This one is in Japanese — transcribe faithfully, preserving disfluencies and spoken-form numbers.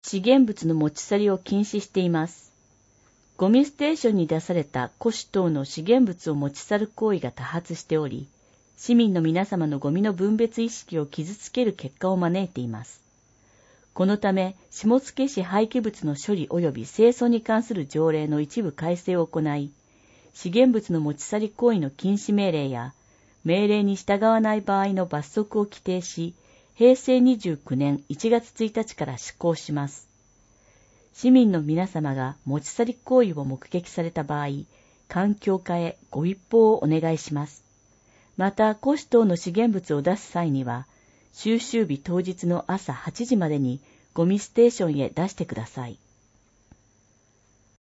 資源物の持ち去りを禁止しています。ゴミステーションに出された古紙等の資源物を持ち去る行為が多発しており、市民の皆様のゴミの分別意識を傷つける結果を招いています。このため、下野市廃棄物の処理及び清掃に関する条例の一部改正を行い、資源物の持ち去り行為の禁止命令や、命令に従わない場合の罰則を規定し、へいせいにじゅうきゅうねんいちがつついたちから施行します。市民の皆様が持ち去り行為を目撃された場合、環境課へご一報をお願いします。また、古紙等の資源物を出す際には、収集日当日の朝はちじまでにゴミステーションへ出してください。